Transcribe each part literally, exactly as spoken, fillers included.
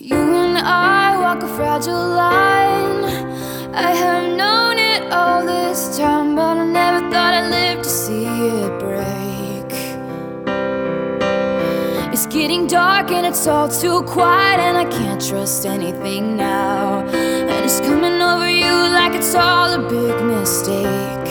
You and I walk a fragile line. I have known it all this time, but I never thought I'd live to see it break. It's getting dark and it's all too quiet, and I can't trust anything now. And it's coming over you like it's all a big mistake.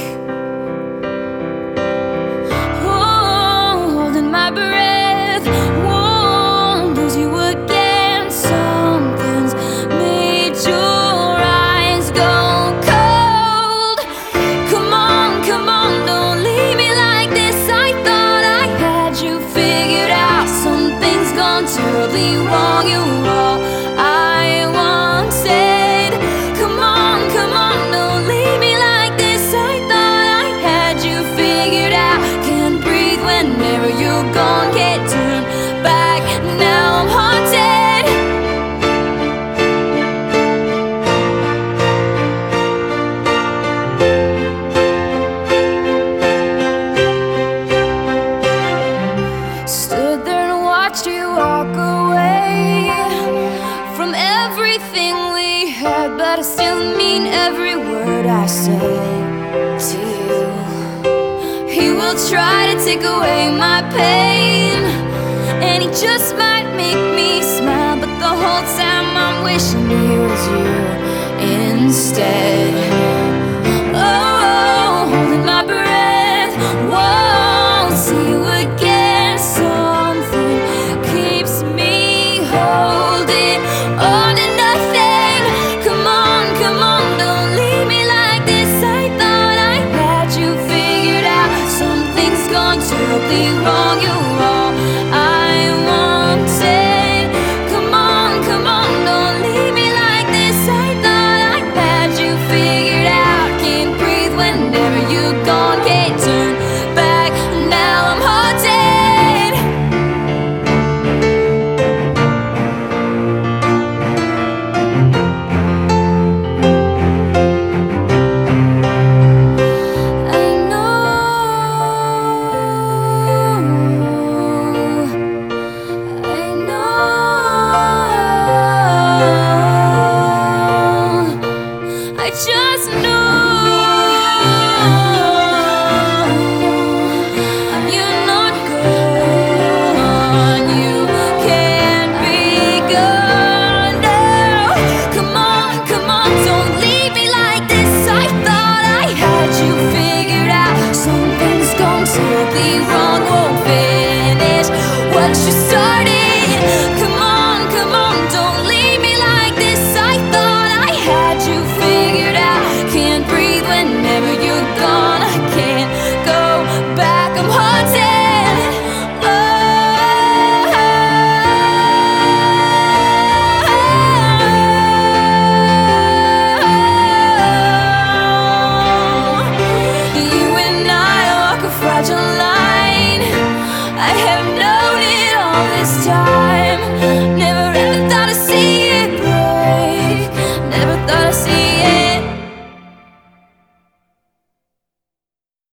Oh, holding my breath, won't lose you again. Something's made your eyes go cold. Come on, come on, don't leave me like this. I thought I had you figured out. Something's gone terribly wrong. You're all I wanted. Come on, come on, don't leave me like this. I thought I had you figured out. Can't breathe whenever you're gone. Can't turn back, now I'm haunted. Stood there and watched you walk away from everything we had, but I still mean every word I say to you. He will try to take away my pain, and he just might make me smile, but the whole time I'm wishing he was you instead. Oh, holding my breath, won't see you again. Something keeps me holding on to nothing. Come on, come on, don't leave me like this. I thought I had you figured out. Something's gone terribly wrong. You're all I wanted. Come on, come on, don't leave me like this. I thought I had you figured out. Can't breathe whenever you're gone. Can't turn back, now I'm haunted. I know, I know, I just know. You're not gone, you can't be gone now. Come on, come on, don't leave me like this. I thought I had you figured out. Something's gone terribly wrong, won't finish what you started. Come on, come on, don't leave me like this. I thought I had you figured out. Can't breathe whenever you're gone. I can't go back, I'm haunted. Oh, you and I walk a fragile line. I have known it all this time.